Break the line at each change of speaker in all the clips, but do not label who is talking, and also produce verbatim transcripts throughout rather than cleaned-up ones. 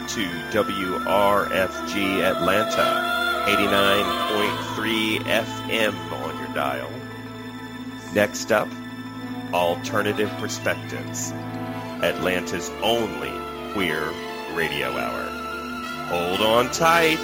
to W R F G Atlanta, eighty-nine point three F M on your dial. Next up, Alternative Perspectives, Atlanta's only queer radio hour. Hold on tight.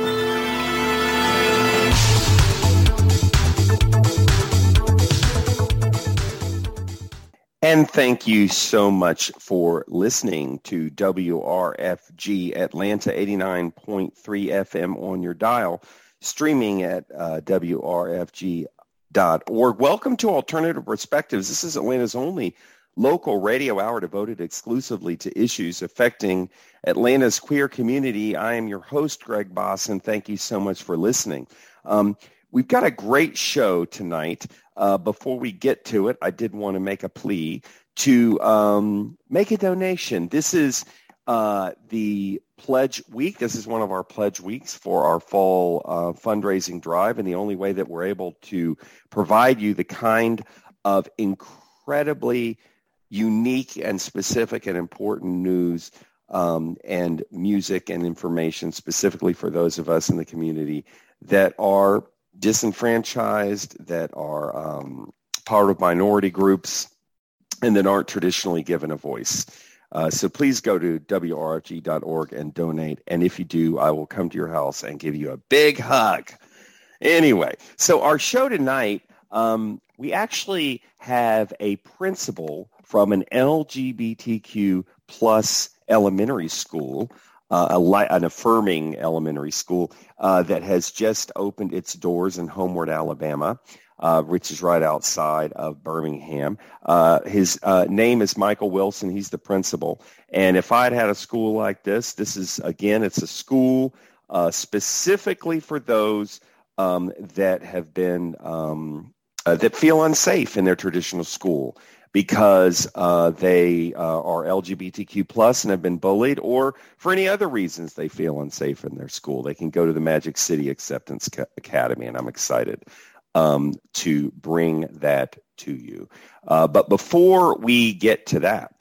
And thank you so much for listening to W R F G Atlanta, eighty-nine point three F M on your dial, streaming at uh, W R F G dot org. Welcome to Alternative Perspectives. This is Atlanta's only local radio hour devoted exclusively to issues affecting Atlanta's queer community. I am your host, Greg Boss, and thank you so much for listening. Um, we've got a great show tonight. Uh, before we get to it, I did want to make a plea to um, make a donation. This is uh, the Pledge Week. This is one of our Pledge Weeks for our fall uh, fundraising drive, and the only way that we're able to provide you the kind of incredibly unique and specific and important news um, and music and information specifically for those of us in the community that are disenfranchised, that are um, part of minority groups, and that aren't traditionally given a voice. Uh, so please go to W R F G dot org and donate. And if you do, I will come to your house and give you a big hug. Anyway, so our show tonight, um, we actually have a principal from an L G B T Q plus elementary school, Uh, a li- an affirming elementary school uh, that has just opened its doors in Homeward, Alabama, uh, which is right outside of Birmingham. Uh, his uh, name is Michael Wilson. He's the principal. And if I'd had a school like this, this is, again, it's a school uh, specifically for those um, that have been, um, uh, that feel unsafe in their traditional school, because uh, they uh, are L G B T Q plus and have been bullied, or for any other reasons they feel unsafe in their school. They can go to the Magic City Acceptance Academy, and I'm excited um, to bring that to you. Uh, but before we get to that...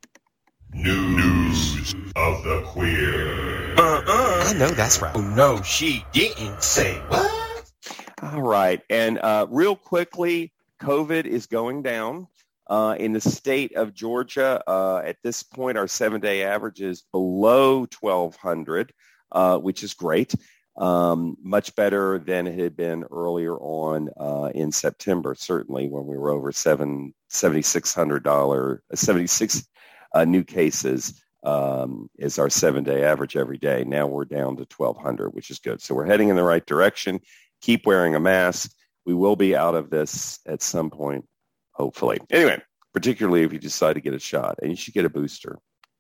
News of the queer.
Uh-uh. I know that's right.
Oh, no, she didn't say what?
All right. And uh, real quickly, COVID is going down. Uh, in the state of Georgia, uh, at this point, our seven-day average is below twelve hundred, uh, which is great, um, much better than it had been earlier on uh, in September, certainly when we were over seven seventy-six hundred dollars, seventy-six uh, new cases um, is our seven-day average every day. Now we're down to twelve hundred, which is good. So we're heading in the right direction. Keep wearing a mask. We will be out of this at some point, hopefully. Anyway, particularly if you decide to get a shot, and you should get a booster.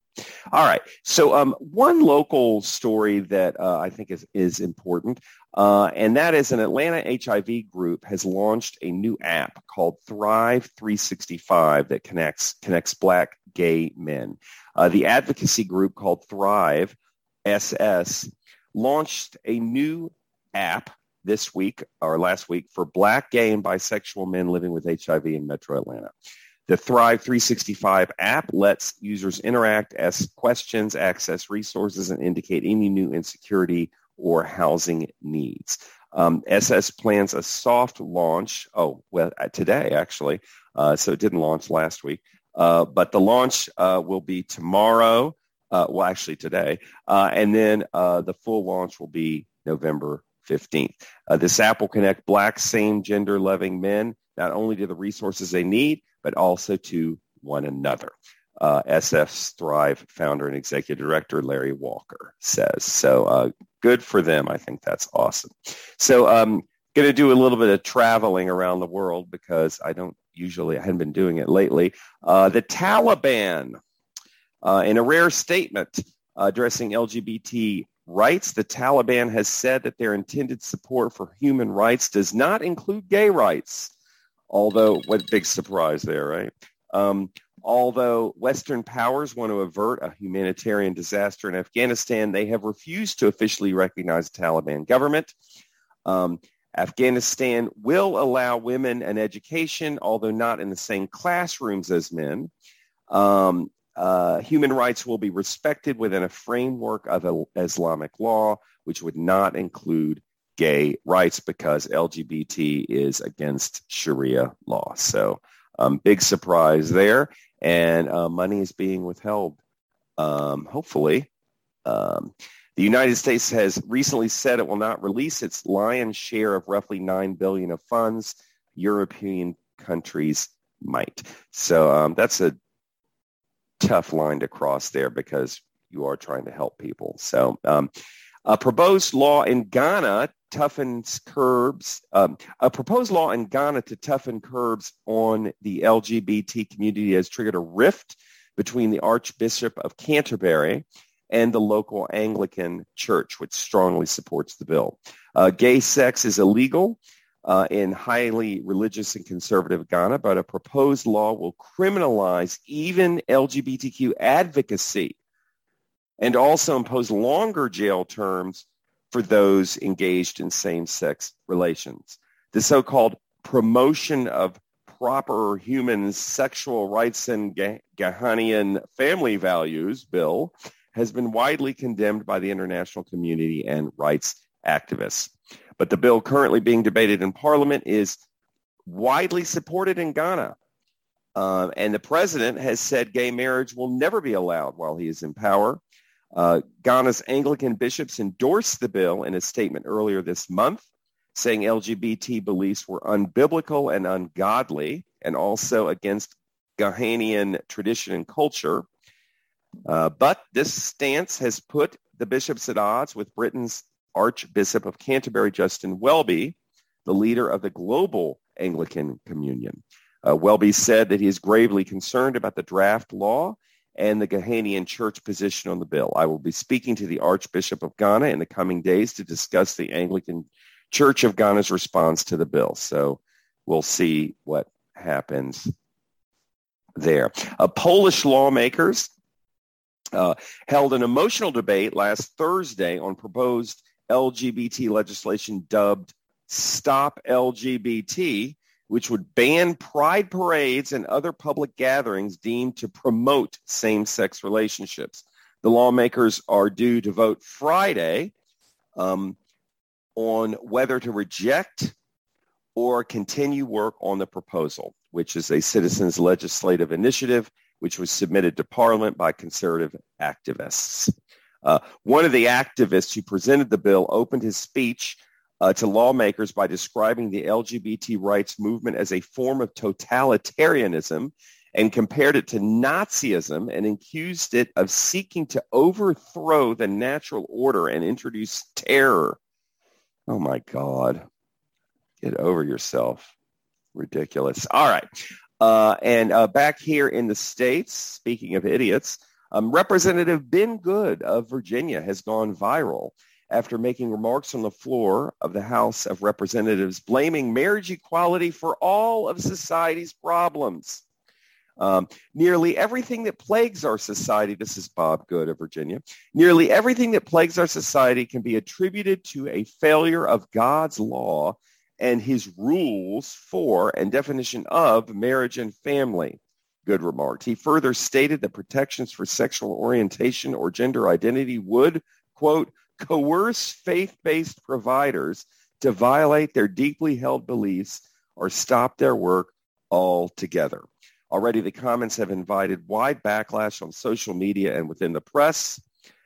All right. So um, one local story that uh, I think is, is important, uh, and that is an Atlanta H I V group has launched a new app called Thrive three sixty-five that connects connects Black gay men. Uh, the advocacy group called Thrive S S launched a new app this week or last week for Black, gay, and bisexual men living with H I V in Metro Atlanta. The Thrive three sixty-five app lets users interact, ask questions, access resources, and indicate any new insecurity or housing needs. Um, S S plans a soft launch, oh, well, today, actually, uh, so it didn't launch last week, uh, but the launch uh, will be tomorrow, uh, well, actually today, uh, and then uh, the full launch will be November fifteenth. Uh, this app will connect Black, same-gender loving men not only to the resources they need, but also to one another. Uh, S F's Thrive founder and executive director Larry Walker says. So uh, good for them. I think that's awesome. So I'm um, going to do a little bit of traveling around the world because I don't usually, I haven't been doing it lately. Uh, the Taliban, uh, in a rare statement uh, addressing L G B T rights, the Taliban has said that their intended support for human rights does not include gay rights. Although, what big surprise there, right? Um, although Western powers want to avert a humanitarian disaster in Afghanistan, they have refused to officially recognize the Taliban government. Um, Afghanistan will allow women an education, although not in the same classrooms as men. Um, uh, human rights will be respected within a framework of Islamic law, which would not include gay rights because L G B T is against Sharia law. So um, big surprise there. And uh, money is being withheld, um, hopefully. Um, the United States has recently said it will not release its lion's share of roughly nine billion dollars of funds. European countries might. So um, that's a tough line to cross there because you are trying to help people. So um, a proposed law in Ghana toughens curbs, um, a proposed law in Ghana to toughen curbs on the L G B T community has triggered a rift between the Archbishop of Canterbury and the local Anglican church, which strongly supports the bill. Uh, gay sex is illegal uh, in highly religious and conservative Ghana, but a proposed law will criminalize even L G B T Q advocacy and also impose longer jail terms for those engaged in same-sex relations. The so-called promotion of proper human sexual rights and Ghanaian family values bill has been widely condemned by the international community and rights activists. But the bill currently being debated in Parliament is widely supported in Ghana. Uh, and the president has said gay marriage will never be allowed while he is in power. Uh, Ghana's Anglican bishops endorsed the bill in a statement earlier this month, saying L G B T beliefs were unbiblical and ungodly, and also against Ghanaian tradition and culture. Uh, but this stance has put the bishops at odds with Britain's Archbishop of Canterbury, Justin Welby, the leader of the global Anglican Communion. Uh, Welby said that he is gravely concerned about the draft law and the Ghanaian church position on the bill. I will be speaking to the Archbishop of Ghana in the coming days to discuss the Anglican Church of Ghana's response to the bill. So we'll see what happens there. Uh, Polish lawmakers uh, held an emotional debate last Thursday on proposed L G B T legislation dubbed Stop L G B T, which would ban pride parades and other public gatherings deemed to promote same-sex relationships. The lawmakers are due to vote Friday um, on whether to reject or continue work on the proposal, which is a citizens' legislative initiative which was submitted to Parliament by conservative activists. Uh, one of the activists who presented the bill opened his speech Uh, to lawmakers by describing the L G B T rights movement as a form of totalitarianism and compared it to Nazism and accused it of seeking to overthrow the natural order and introduce terror. Oh, my God. Get over yourself. Ridiculous. All right. Uh, and uh, back here in the States, speaking of idiots, um, Representative Ben Good of Virginia has gone viral after making remarks on the floor of the House of Representatives blaming marriage equality for all of society's problems. Um, nearly everything that plagues our society, this is Bob Good of Virginia, nearly everything that plagues our society can be attributed to a failure of God's law and his rules for and definition of marriage and family, Good remarked. He further stated that protections for sexual orientation or gender identity would, quote, coerce faith-based providers to violate their deeply held beliefs or stop their work altogether. Already the comments have invited wide backlash on social media and within the press.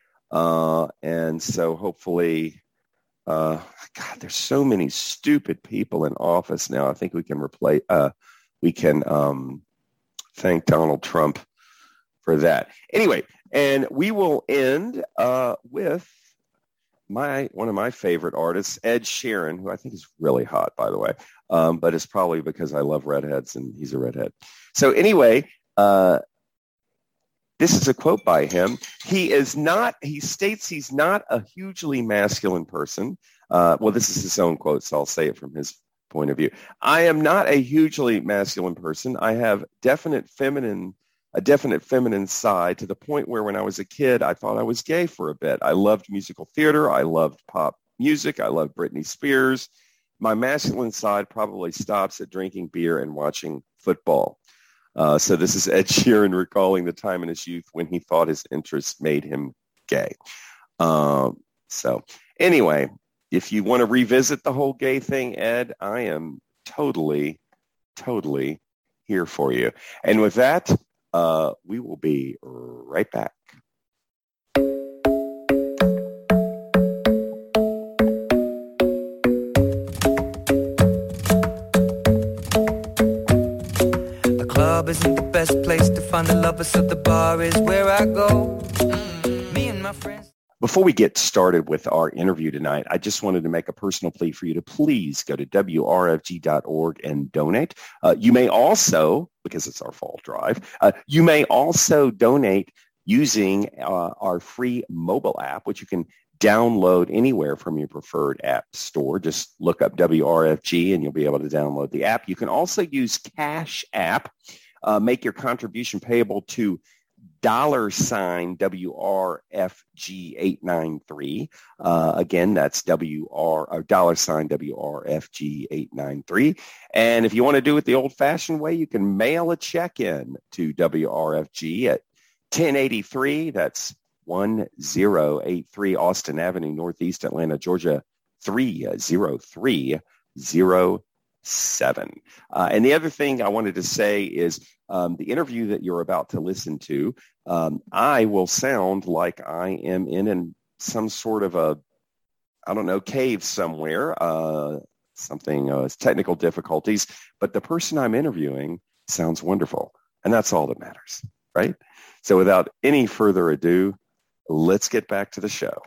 Uh, and so hopefully, uh, God, there's so many stupid people in office now. I think we can replace, uh, we can um, thank Donald Trump for that. Anyway, and we will end uh, with My one of my favorite artists, Ed Sheeran, who I think is really hot, by the way, um, but it's probably because I love redheads and he's a redhead. So anyway, uh, this is a quote by him. He is not, he states he's not a hugely masculine person. Uh, well, this is his own quote, so I'll say it from his point of view. I am not a hugely masculine person. I have definite feminine a definite feminine side to the point where when I was a kid, I thought I was gay for a bit. I loved musical theater. I loved pop music. I loved Britney Spears. My masculine side probably stops at drinking beer and watching football. Uh, so this is Ed Sheeran recalling the time in his youth when he thought his interests made him gay. Um, so anyway, if you want to revisit the whole gay thing, Ed, I am totally, totally here for you. And with that, uh, we will be right back.
The club isn't the best place to find the lovers, so the bar is where I go. Mm-hmm. Me and my friends.
Before we get started with our interview tonight, I just wanted to make a personal plea for you to please go to W R F G dot org and donate. Uh, you may also, because it's our fall drive, uh, you may also donate using uh, our free mobile app, which you can download anywhere from your preferred app store. Just look up W R F G and you'll be able to download the app. You can also use Cash App. Uh, make your contribution payable to dollar sign W R F G eight nine three. Uh, again, that's W R or dollar sign W R F G eight nine three. And if you want to do it the old-fashioned way, you can mail a check in to W R F G at ten eighty-three. That's one zero eight three Austin Avenue, Northeast Atlanta, Georgia three zero three zero seven. Uh, and the other thing I wanted to say is um, the interview that you're about to listen to, um, I will sound like I am in an, some sort of a, I don't know, cave somewhere, uh, something, uh, technical difficulties, but the person I'm interviewing sounds wonderful. And that's all that matters, right? So without any further ado, let's get back to the show.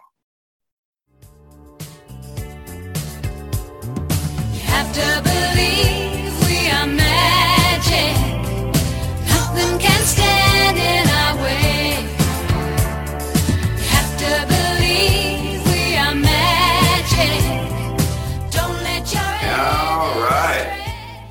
You have to believe we are magic. Nothing can stand in our way. You have to believe we are magic. Don't let your
All right.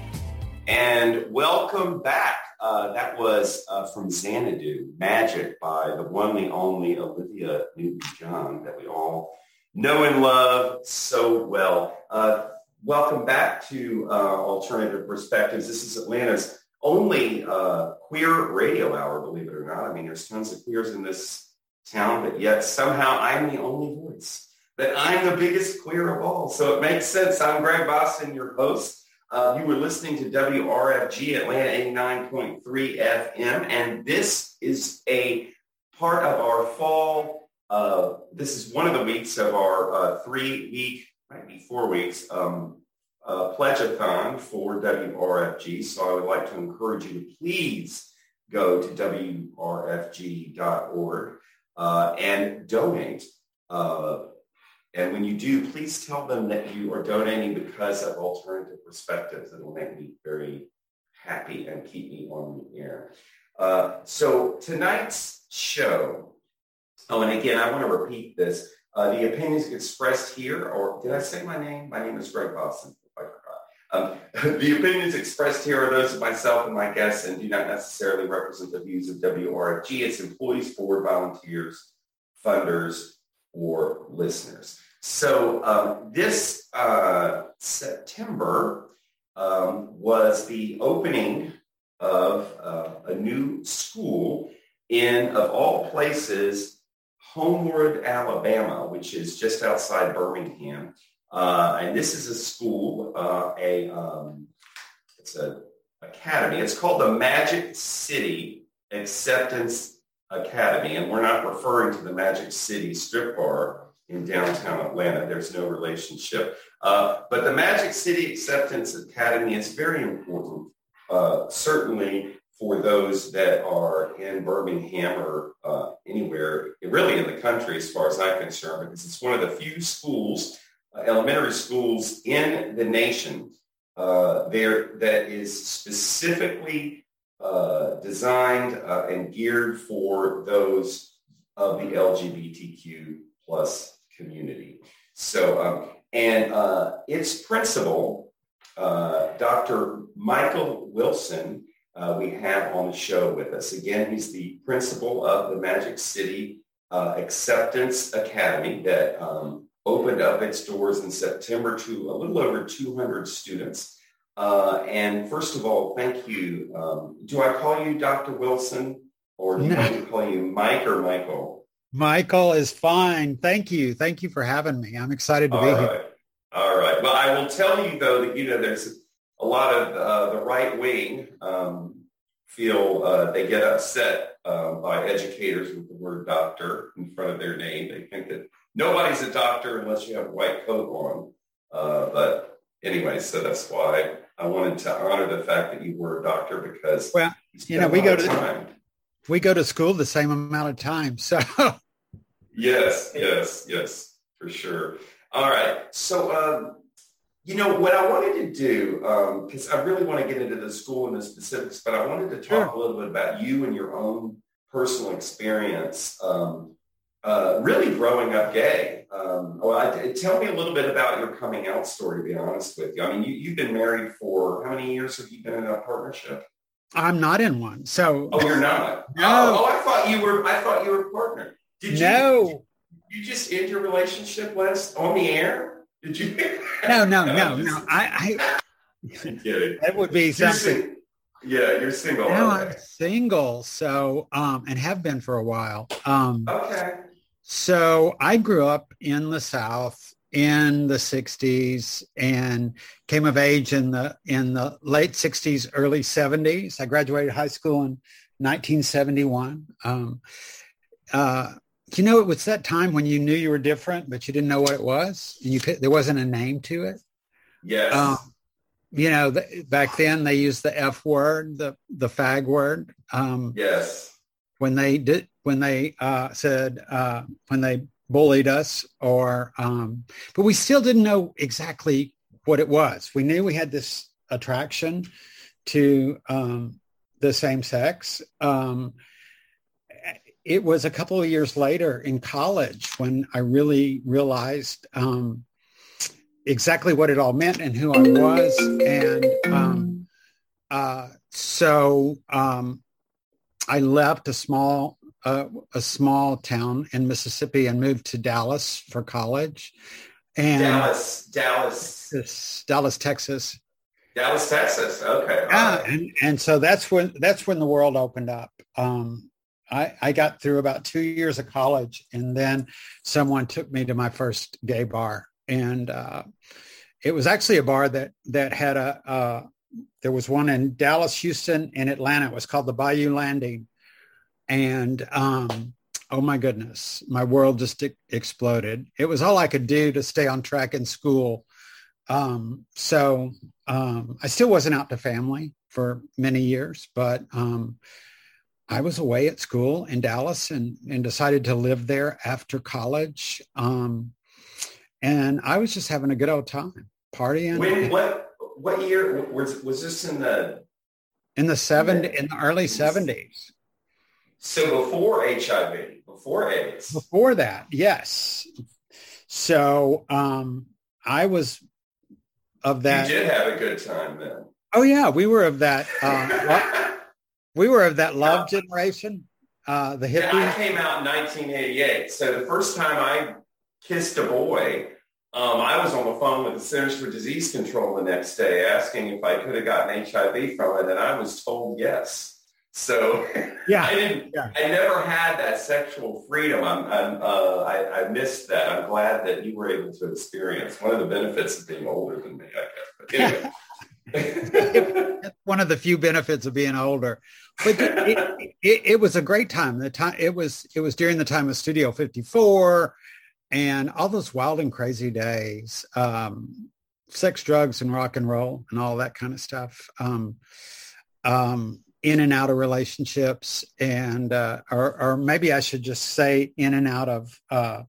And welcome back. Uh, that was uh, from Xanadu, Magic by the one and only Olivia Newton-John that we all know and love so well. Uh, welcome back to uh, Alternative Perspectives. This is Atlanta's only uh, queer radio hour, believe it or not. I mean, there's tons of queers in this town, but yet somehow I'm the only voice. But I'm the biggest queer of all, so it makes sense. I'm Greg Boston, your host. Uh, you were listening to W R F G Atlanta eighty-nine point three F M, and this is a part of our fall. Uh, this is one of the weeks of our uh, three-week, might be four weeks, um, uh, pledge-a-thon for W R F G. So I would like to encourage you to please go to W R F G dot org uh, and donate. Uh, And when you do, please tell them that you are donating because of Alternative Perspectives. It will make me very happy and keep me on the air. Uh, so tonight's show, oh, and again, I want to repeat this. Uh, the opinions expressed here, or did I say my name? My name is Greg Boston. I forgot. Um, the opinions expressed here are those of myself and my guests and do not necessarily represent the views of W R F G, its employees, board volunteers, funders, or listeners. So um, this uh, September um, was the opening of uh, a new school in, of all places, Homewood, Alabama, which is just outside Birmingham. Uh, and this is a school, uh, a um, it's a academy. It's called the Magic City Acceptance Academy, and we're not referring to the Magic City strip bar in downtown Atlanta. There's no relationship. Uh, but the Magic City Acceptance Academy is very important, uh, certainly for those that are in Birmingham or uh, anywhere, really in the country as far as I'm concerned, because it's one of the few schools, uh, elementary schools in the nation uh, there that is specifically uh, designed uh, and geared for those of the L G B T Q plus community. So, um, and uh, its principal, uh, Doctor Michael Wilson, uh, we have on the show with us. Again, he's the principal of the Magic City uh, Acceptance Academy that um, opened up its doors in September to a little over two hundred students. Uh, and first of all, thank you. Um, do I call you Doctor Wilson, or do you
No.
want me to call you Mike or Michael?
Michael is fine. Thank you. Thank you for having me. I'm excited to
All
be
right.
here.
All right. Well, I will tell you, though, that, you know, there's a lot of uh, the right wing um, feel uh, they get upset uh, by educators with the word doctor in front of their name. They think that nobody's a doctor unless you have a white coat on. Uh, but anyway, so that's why I wanted to honor the fact that you were a doctor, because
Well,
you,
you know, we
spent a
go
lot
to
of time.
we go to school the same amount of time. So
Yes, yes, yes, for sure. All right. So, um, you know, what I wanted to do, because I really want to get into the school and the specifics, but I wanted to talk
Sure.
a little bit about you and your own personal experience, um, uh, really growing up gay. Um, well, I, tell me a little bit about your coming out story, to be honest with you. I mean, you, you've been married for, how many years have you been in a partnership?
I'm not in one. So
Oh, you're not?
No.
Oh, oh, I thought you were, I thought you were a partner. Did you?
no,
You just end your relationship last on the air? Did you?
no, no,
I'm
no,
just
no. I,
kidding.
I that would be
You're
something.
sing- yeah, you're single.
Now
okay.
I'm single, so um, and have been for a while. Um,
Okay.
so I grew up in the South in the sixties and came of age in the in the late sixties, early seventies. I graduated high school in nineteen seventy-one. Um, uh, you know, it was that time when you knew you were different, but you didn't know what it was. And you could, there wasn't a name to it.
Yes.
Um, you know, the, back then they used the F word, the the fag word. Um,
yes.
when they did, when they uh, said, uh, when they bullied us, or, um, but we still didn't know exactly what it was. We knew we had this attraction to um, the same sex. Um, it was a couple of years later in college when I really realized um, exactly what it all meant and who I was. And um, uh, so um, I left a small uh, a small town in Mississippi and moved to Dallas for college. And
Dallas, Dallas,
this- Dallas, Texas.
Dallas, Texas. Okay. all
Yeah,
right.
and and so that's when that's when the world opened up. Um, I, I got through about two years of college, and then someone took me to my first gay bar, and uh, it was actually a bar that that had a. Uh, there was one in Dallas, Houston, and Atlanta. It was called the Bayou Landing, and um, oh my goodness, my world just e- exploded. It was all I could do to stay on track in school. Um, so um, I still wasn't out to family for many years, but um, I was away at school in Dallas and, and decided to live there after college. Um, and I was just having a good old time partying.
When, what, what year was, was this in the,
in the seven, in the early seventies.
so before H I V, before AIDS?
Before that, yes. So um, I was of that.
You did have a good time then.
Oh yeah, we were of that. Uh, lo- we were of that love generation, uh, the
Yeah, I
hippies.
came out in nineteen eighty-eight. So the first time I kissed a boy, um, I was on the phone with the Centers for Disease Control the next day asking if I could have gotten H I V from it, and I was told yes. So
Yeah,
I didn't.
yeah.
I never had that sexual freedom. I'm, I'm uh, I, I missed that. I'm glad that you were able to experience one of the benefits of being older than me, I guess. But anyway.
That's one of the few benefits of being older. But it, it, it was a great time. The time it was it was during the time of Studio fifty-four and all those wild and crazy days, um, sex, drugs, and rock and roll, and all that kind of stuff. Um, um, in and out of relationships, and uh, or, or maybe I should just say in and out of uh,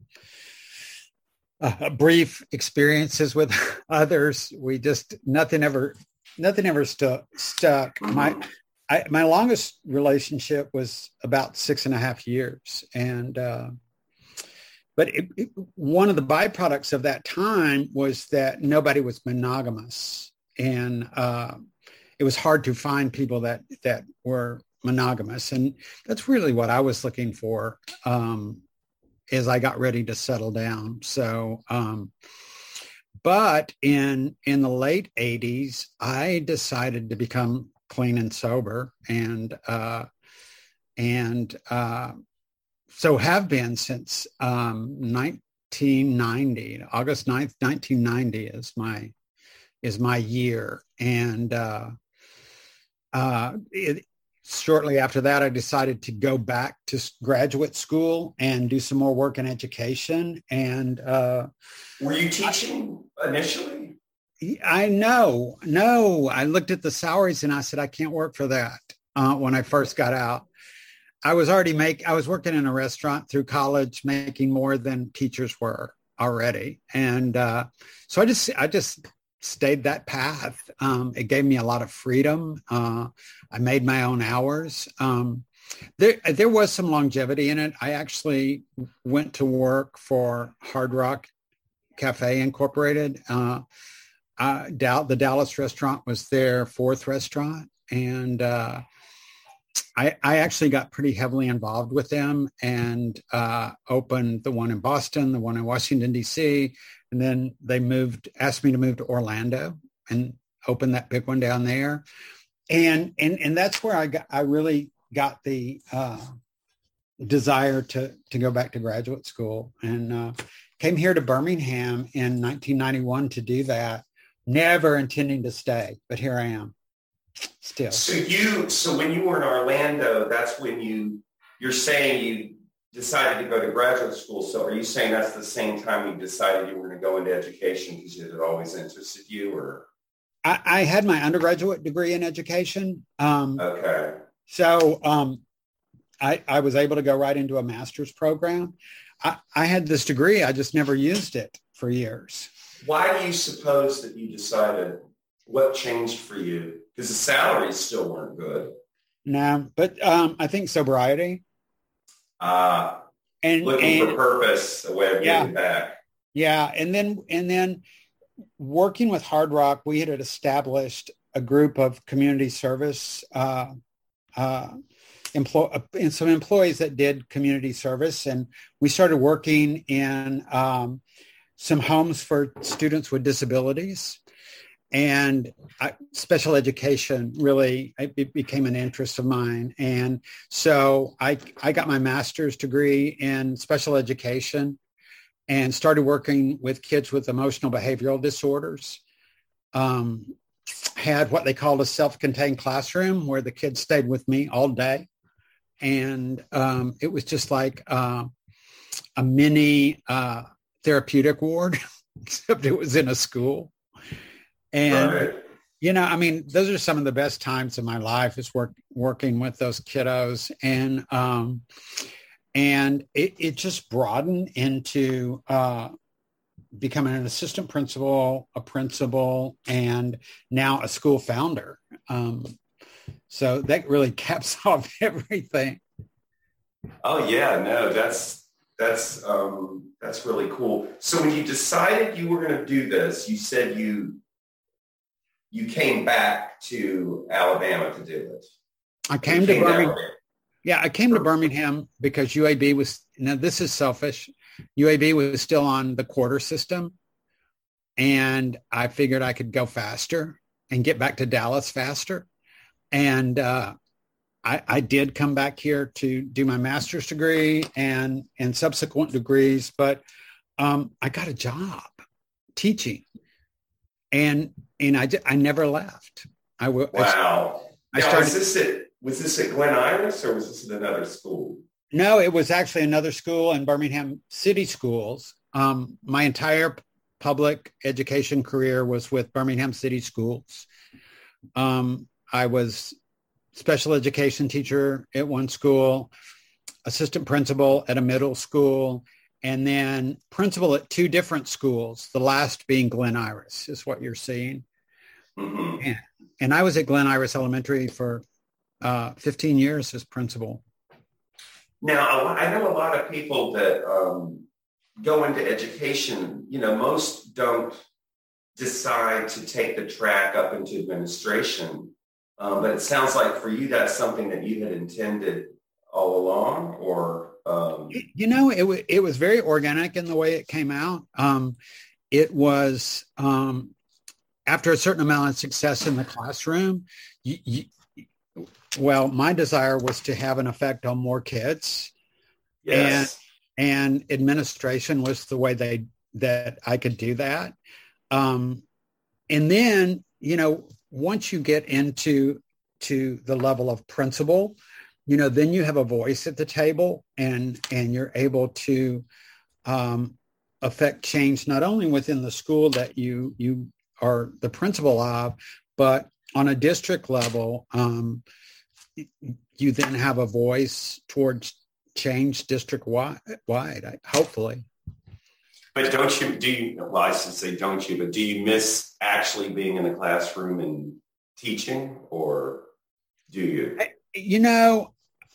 uh, brief experiences with others. We just nothing ever nothing ever stuck. Stuck. My I, my longest relationship was about six and a half years, and uh, but it, it, one of the byproducts of that time was that nobody was monogamous, and uh, it was hard to find people that that were monogamous, and that's really what I was looking for um, as I got ready to settle down. So, um, but in in the late eighties, I decided to become clean and sober, and uh, and uh, so have been since um, nineteen ninety. August ninth, nineteen ninety is my is my year, and uh, uh, it, shortly after that, I decided to go back to graduate school and do some more work in education. And uh,
were you teaching initially?
I know, no. I looked at the salaries and I said, I can't work for that. Uh, when I first got out, I was already make. I was working in a restaurant through college, making more than teachers were already, and uh, so I just, I just. stayed that path. Um, it gave me a lot of freedom. Uh, I made my own hours. Um, there, there was some longevity in it. I actually went to work for Hard Rock Cafe Incorporated. Uh, uh, Dal- the Dallas restaurant was their fourth restaurant. And uh, I, I actually got pretty heavily involved with them and uh, opened the one in Boston, the one in Washington, D C, and then they moved, asked me to move to Orlando and open that big one down there. And, and, and that's where I got, I really got the uh, desire to, to go back to graduate school, and uh, came here to Birmingham in nineteen ninety-one to do that, never intending to stay, but here I am still.
So you, so when you were in Orlando, that's when you, you're saying you decided to go to graduate school. So are you saying that's the same time you decided you were going to go into education because it had always interested you, or?
I, I had my undergraduate degree in education. Um,
okay.
So um, I, I was able to go right into a master's program. I, I had this degree. I just never used it for years.
Why do you suppose that you decided? What changed for you? Because the salaries still weren't good.
No, but um, I think sobriety.
Uh,
and
looking
and,
for purpose, a way of
yeah,
giving back.
Yeah. And then, and then working with Hard Rock, we had established a group of community service, uh, uh, employ, and some employees that did community service. And we started working in um, some homes for students with disabilities. And I, special education really it became an interest of mine. And so I, I got my master's degree in special education and started working with kids with emotional behavioral disorders. Um, had what they called a self-contained classroom where the kids stayed with me all day. And um, it was just like uh, a mini uh, therapeutic ward, except it was in a school. And, right. you know, I mean, those are some of the best times of my life is work, working with those kiddos. And, um, and it, it just broadened into uh, becoming an assistant principal, a principal, and now a school founder. Um, so that really caps off everything.
Oh, yeah, no, that's, that's, um, that's really cool. So when you decided you were going to do this, you said you, You came back to Alabama to do it.
I came, came to Birmingham. Yeah, I came to Birmingham because U A B was, now this is selfish, U A B was still on the quarter system. And I figured I could go faster and get back to Dallas faster. And uh, I, I did come back here to do my master's degree and, and subsequent degrees. But um, I got a job teaching. And and I, I never left. I w-
wow.
I
now,
started,
was this at was this at Glen Iris or was this at another school?
No, it was actually another school in Birmingham City Schools. Um, my entire public education career was with Birmingham City Schools. Um, I was special education teacher at one school, assistant principal at a middle school, and then principal at two different schools, the last being Glen Iris is what you're seeing. Mm-hmm. And, and I was at Glen Iris Elementary for uh, fifteen years as principal.
Now, I know a lot of people that um, go into education, you know, most don't decide to take the track up into administration. Um, but it sounds like for you, that's something that you had intended all along, or... Um...
You know, it, w- it was very organic in the way it came out. Um, it was um, after a certain amount of success in the classroom, you, you, well, my desire was to have an effect on more kids.
Yes.
And, and administration was the way they that I could do that. Um, and then, you know, once you get into to the level of principal, you know, then you have a voice at the table, and and you're able to um, affect change not only within the school that you you are the principal of, but on a district level, um, you then have a voice towards change district wide, wide, hopefully.
But don't you, do you, well, I should say don't you, but do you miss actually being in the classroom and teaching, or do you?
You know,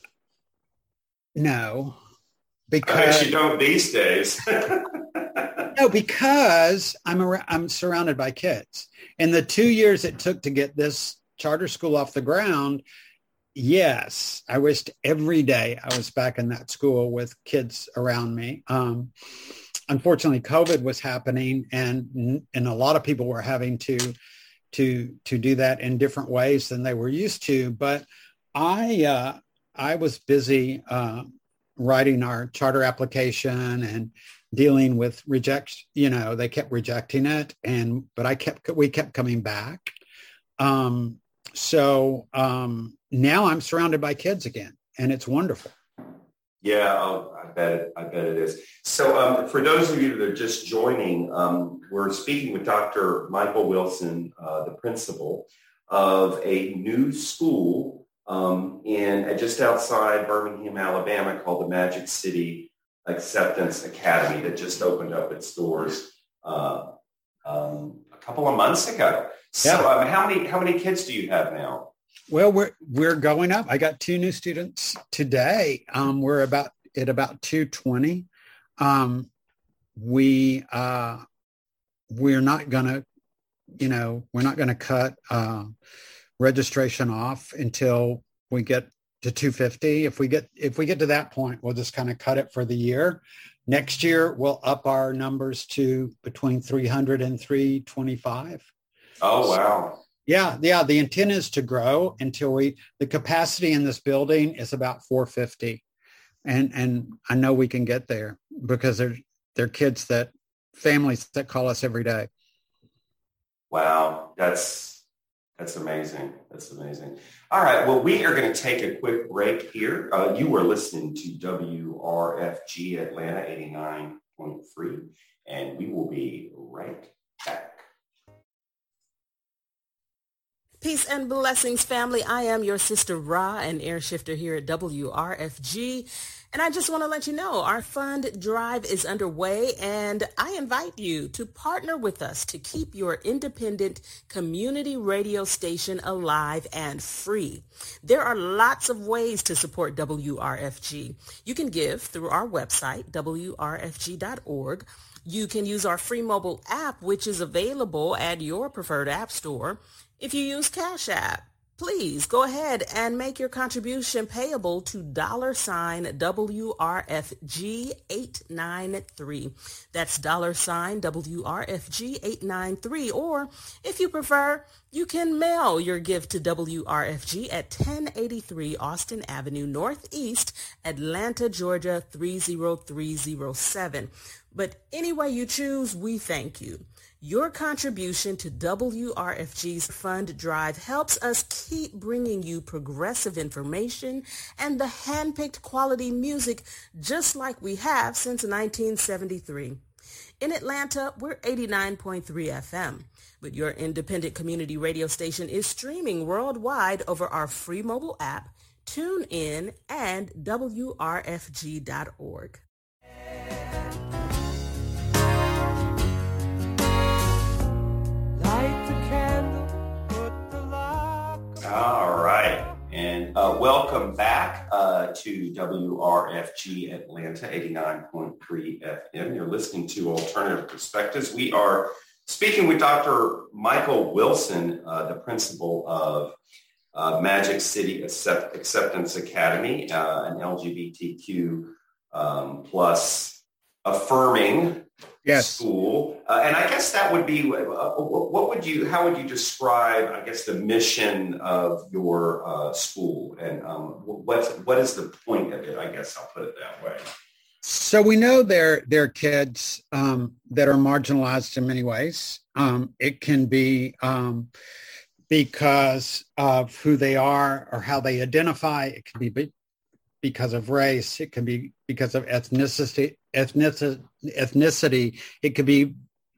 no, because
I guess you don't these days.
No, because I'm around, I'm surrounded by kids. And the two years it took to get this charter school off the ground, yes, I wished every day I was back in that school with kids around me. Um, unfortunately, COVID was happening, and and a lot of people were having to to to do that in different ways than they were used to. But I uh, I was busy uh, writing our charter application and dealing with reject. You know, they kept rejecting it, and but I kept we kept coming back. Um, so um, now I'm surrounded by kids again, and it's wonderful.
Yeah, I'll, I bet it. I bet it is. So, um, for those of you that are just joining, um, we're speaking with Doctor Michael Wilson, uh, the principal of a new school um, in just outside Birmingham, Alabama, called the Magic City Acceptance Academy, that just opened up its doors uh, um, a couple of months ago. So,
Yeah.
um, how many how many kids do you have now?
Well, we're we're going up. I got two new students today. Um, we're about at about two twenty. Um, we uh, we're not gonna, you know, we're not gonna cut uh, registration off until we get to two fifty. If we get if we get to that point, we'll just kind of cut it for the year. Next year, we'll up our numbers to between three hundred and three twenty-five.
Oh, wow.
Yeah, yeah. The intent is to grow until we, the capacity in this building is about four fifty. And and I know we can get there because they're, they're kids that, families that call us every day.
Wow, that's that's amazing. That's amazing. All right, well, we are going to take a quick break here. Uh, you were listening to W R F G Atlanta eighty-nine point three, and we will be right back.
Peace and blessings, family. I am your sister Ra, an air shifter here at W R F G. And I just want to let you know our fund drive is underway, and I invite you to partner with us to keep your independent community radio station alive and free. There are lots of ways to support W R F G. You can give through our website, W R F G dot org. You can use our free mobile app, which is available at your preferred app store. If you use Cash App, please go ahead and make your contribution payable to dollar sign W R F G eight nine three. That's dollar sign W R F G eight nine three. Or if you prefer, you can mail your gift to W R F G at ten eighty-three Austin Avenue Northeast, Atlanta, Georgia three zero three zero seven. But any way you choose, we thank you. Your contribution to W R F G's fund drive helps us keep bringing you progressive information and the handpicked quality music just like we have since nineteen seventy-three. In Atlanta, we're eighty-nine point three F M, but your independent community radio station is streaming worldwide over our free mobile app, TuneIn, and W R F G dot org.
All right. And uh, welcome back uh, to W R F G Atlanta eighty-nine point three F M. You're listening to Alternative Perspectives. We are speaking with Doctor Michael Wilson, uh, the principal of uh, Magic City Accept- Acceptance Academy, uh, an L G B T Q um, plus affirming
Yes.
school. Uh, and I guess that would be, uh, what would you, how would you describe, I guess, the mission of your uh, school? And um, what's, what is the point of it? I guess I'll put it that way.
So we know they're, they're kids um, that are marginalized in many ways. Um, it can be um, because of who they are or how they identify. It can be because of race. It can be because of ethnicity. Ethnicity. Ethnicity. It could be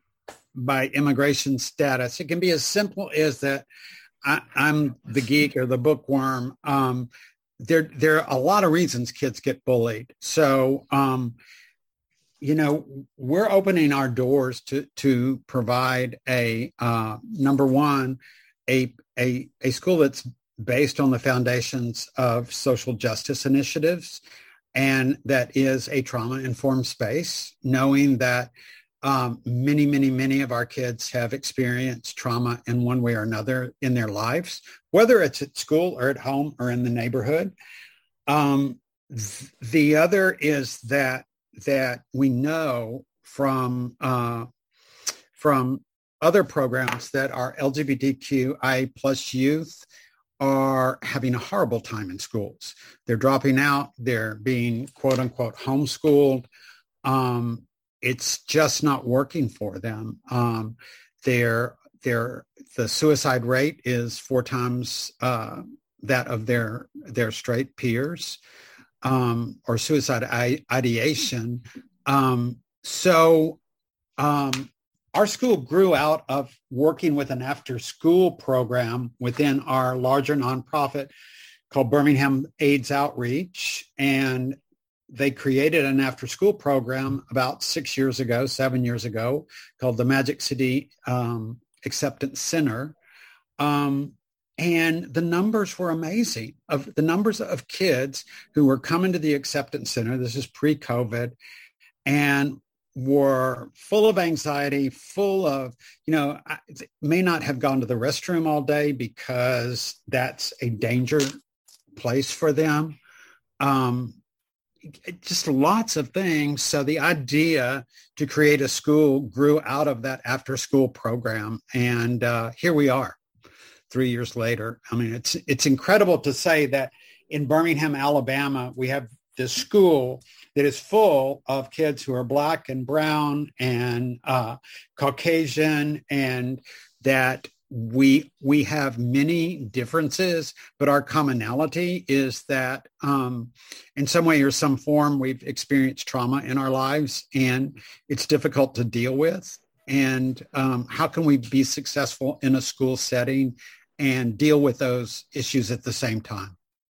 by immigration status. It can be as simple as that I, I'm the geek or the bookworm. Um, there, there are a lot of reasons kids get bullied. So, um, you know, we're opening our doors to to provide a uh, number one, a a a school that's based on the foundations of social justice initiatives, and that is a trauma-informed space, knowing that um, many, many, many of our kids have experienced trauma in one way or another in their lives, whether it's at school or at home or in the neighborhood. Um, th- the other is that that we know from uh, from other programs that our L G B T Q I plus youth are having a horrible time in schools. They're dropping out. They're being, quote unquote, homeschooled. Um, it's just not working for them. Um, they're, they're, the suicide rate is four times uh, that of their, their straight peers, um, or suicide I- ideation. Um, so um, our school grew out of working with an after-school program within our larger nonprofit called Birmingham AIDS Outreach. And they created an after-school program about six years ago, seven years ago, called the Magic City um, Acceptance Center. Um, and the numbers were amazing. Of the numbers of kids who were coming to the Acceptance Center, this is pre-COVID, and were full of anxiety, full of, you know, may not have gone to the restroom all day because that's a danger place for them. Um, just lots of things. So the idea to create a school grew out of that after school program. And uh, here we are three years later. I mean, it's, it's incredible to say that in Birmingham, Alabama, we have this school that is full of kids who are Black and brown and uh, Caucasian, and that we we have many differences, but our commonality is that um, in some way or some form we've experienced trauma in our lives, and it's difficult to deal with. And um, how can we be successful in a school setting and deal with those issues at the same time?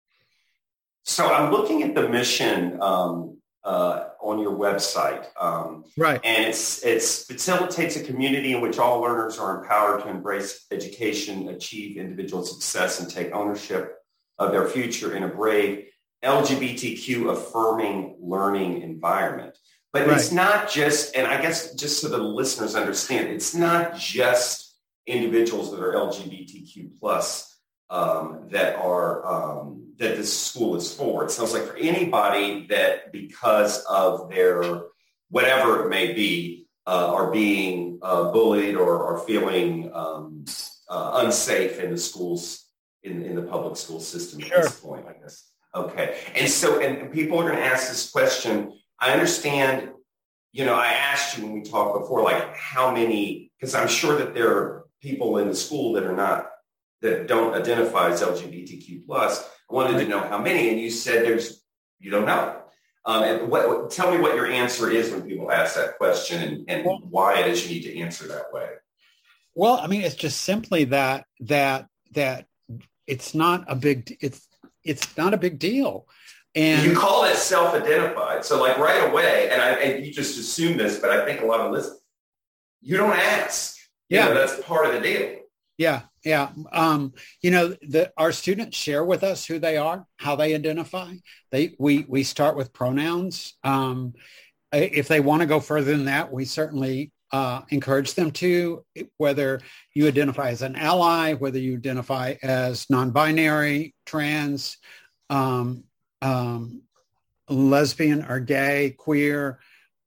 So I'm looking at the mission um, uh, on your website, um,
right?
And it's it's facilitates a community in which all learners are empowered to embrace education, achieve individual success, and take ownership of their future in a brave L G B T Q affirming learning environment. But right. It's not just, and I guess just so the listeners understand, it's not just individuals that are L G B T Q plus. Um, that are um, that this school is for. It sounds like for anybody that, because of their whatever it may be, uh, are being uh, bullied or are feeling um, uh, unsafe in the schools, in, in the public school system at sure. this point, I guess. Okay, and so and people are going to ask this question. I understand. You know, I asked you when we talked before, like how many, because I'm sure that there are people in the school that are not. That don't identify as L G B T Q plus. I wanted to know how many, and you said there's, you don't know. Um, and what, tell me what your answer is when people ask that question, and, and well, why it is you need to answer that way.
Well, I mean, it's just simply that that that it's not a big it's it's not a big deal. And
you call it self-identified, so like right away, and I and you just assume this, but I think a lot of listeners, you don't ask.
Yeah,
you know, that's part of the deal.
Yeah, yeah. Um, you know, the, our students share with us who they are, how they identify. They we we start with pronouns. Um, if they want to go further than that, we certainly uh, encourage them to. Whether you identify as an ally, whether you identify as non-binary, trans, um, um, lesbian, or gay, queer,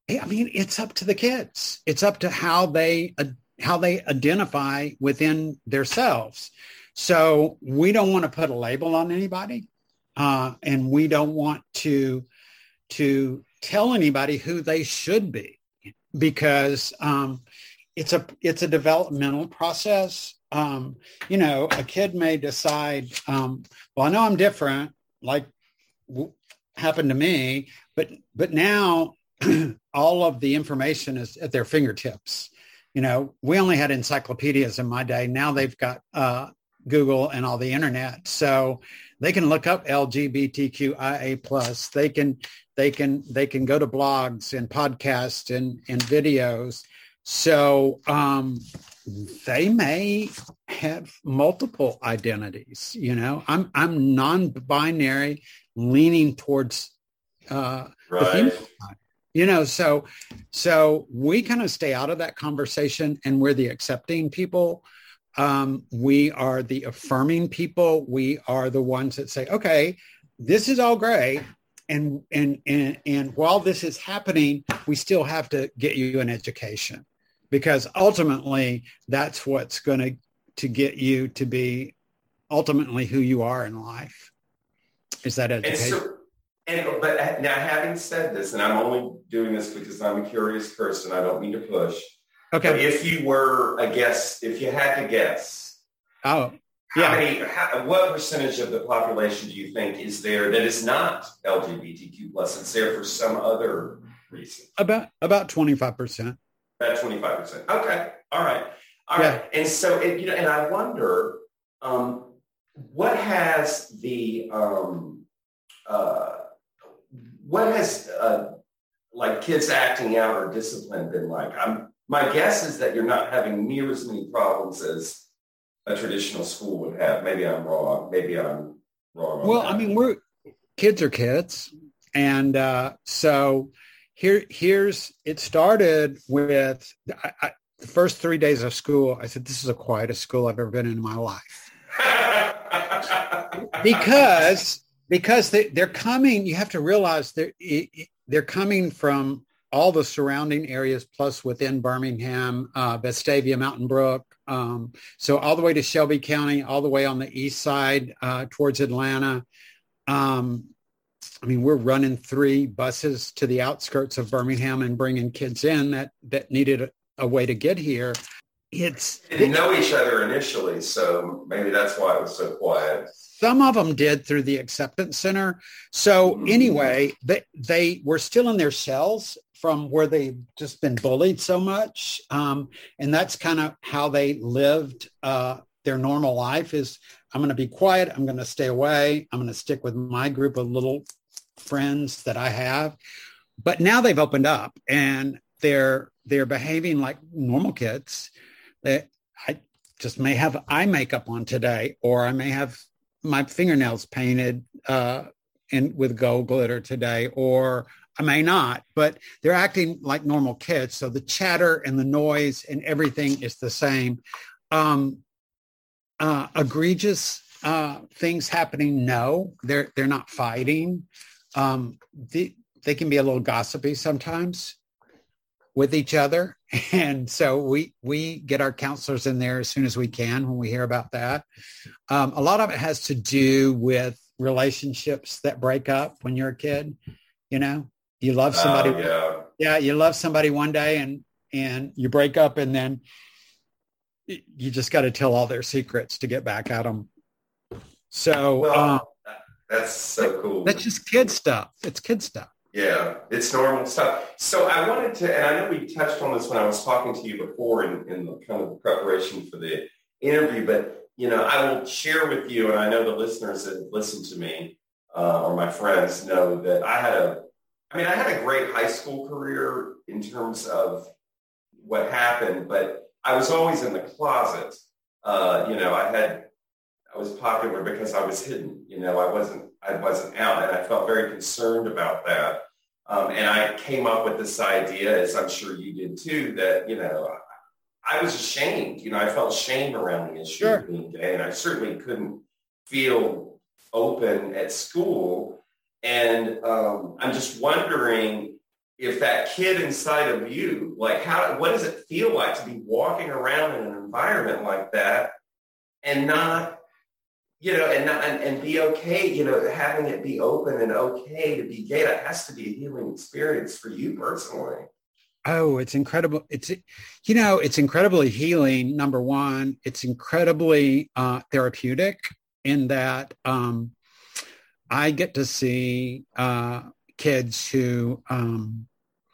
I mean, it's up to the kids. It's up to how they uh, how they identify within themselves. So we don't want to put a label on anybody, uh, and we don't want to to tell anybody who they should be, because um, it's a it's a developmental process. Um, you know, a kid may decide, um, well, I know I'm different, like w- happened to me, but but now all of the information is at their fingertips. You know, we only had encyclopedias in my day. Now they've got uh, Google and all the internet, so they can look up L G B T Q I A plus. They can they can they can go to blogs and podcasts and and videos. So um, they may have multiple identities. You know, I'm I'm non-binary, leaning towards uh,
Right.
the female side. You know, so so we kind of stay out of that conversation, and we're the accepting people. Um, we are the affirming people. We are the ones that say, okay, this is all great. And, and, and, and while this is happening, we still have to get you an education, because ultimately that's what's going to, to get you to be ultimately who you are in life, is that
And
education.
so, and, but now, having said this, and I'm only doing this because I'm a curious person, I don't mean to push.
Okay.
But if you were a guess, if you had to guess,
Oh,
how
yeah.
many, how, what percentage of the population do you think is there that is not L G B T Q plus? It's there for some other reason.
About, about twenty-five percent.
About twenty-five percent. Okay. All right. All
Yeah.
right. And so, it, you know, and I wonder, um, what has the, um, uh, what has, uh, like kids acting out or discipline been like? I'm, my guess is that you're not having near as many problems as a traditional school would have. Maybe I'm wrong. Maybe I'm wrong. on
Well,
that.
I mean, we're kids are kids. And uh, so here, here's, it started with I, I, the first three days of school. I said, this is the quietest school I've ever been in my life. because, because they, they're coming, you have to realize they're, they're coming from all the surrounding areas, plus within Birmingham, uh, Vestavia, Mountain Brook. Um, so all the way to Shelby County, all the way on the east side uh, towards Atlanta. Um, I mean, we're running three buses to the outskirts of Birmingham and bringing kids in that, that needed a, a way to get here. It's
They didn't know each other initially, so maybe that's why it was so quiet.
Some of them did through the acceptance center. So anyway, they, they were still in their shells from where they've just been bullied so much. Um, and that's kind of how they lived uh, their normal life is, I'm going to be quiet. I'm going to stay away. I'm going to stick with my group of little friends that I have. But now they've opened up and they're they're behaving like normal kids. They, I just may have eye makeup on today, or I may have my fingernails painted uh, in with gold glitter today, or I may not, but they're acting like normal kids. So the chatter and the noise and everything is the same. Um, uh, egregious uh, things happening? No, they're they're not fighting. Um, the, they can be a little gossipy sometimes with each other. And so we, we get our counselors in there as soon as we can when we hear about that. Um, a lot of it has to do with relationships that break up when you're a kid. You know, you love somebody.
Oh, yeah.
Yeah. You love somebody one day and, and you break up, and then you just got to tell all their secrets to get back at them. So
Well,
um,
that's so cool.
that's just kid stuff. It's kid stuff.
Yeah, it's normal stuff. So I wanted to, and I know we touched on this when I was talking to you before in, in the kind of preparation for the interview, but, you know, I will share with you, and I know the listeners that have listened to me uh, or my friends know that I had a, I mean, I had a great high school career in terms of what happened, but I was always in the closet. Uh, you know, I had, I was popular because I was hidden. You know, I wasn't, I wasn't out, and I felt very concerned about that. Um, and I came up with this idea, as I'm sure you did too, that, you know, I, I was ashamed. You know, I felt shame around the issue
Sure.
of being gay, and I certainly couldn't feel open at school. And um, I'm just wondering, if that kid inside of you, like how, what does it feel like to be walking around in an environment like that and not, you know, and not, and, and be okay, you know, having it be open and okay to be gay. That has to be a healing experience for you personally.
Oh, it's incredible. It's, you know, it's incredibly healing. Number one, it's incredibly uh, therapeutic in that um, I get to see uh, kids who um,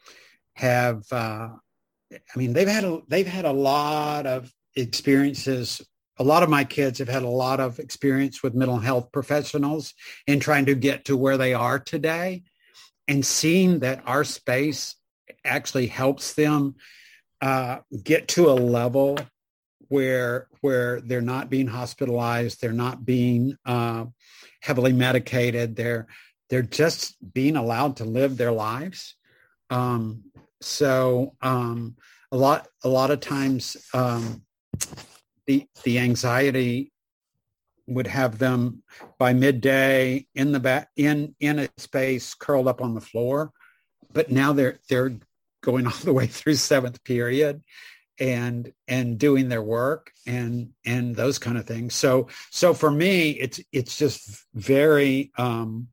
have, uh, I mean, they've had, a, they've had a lot of experiences. A lot of my kids have had a lot of experience with mental health professionals in trying to get to where they are today, and seeing that our space actually helps them uh, get to a level where where they're not being hospitalized, they're not being uh, heavily medicated, they're they're just being allowed to live their lives. Um, so um, a lot a lot of times um, the the anxiety would have them by midday in the back in in a space curled up on the floor. But now they're they're going all the way through seventh period and and doing their work and and those kind of things. So so for me, it's it's just very um,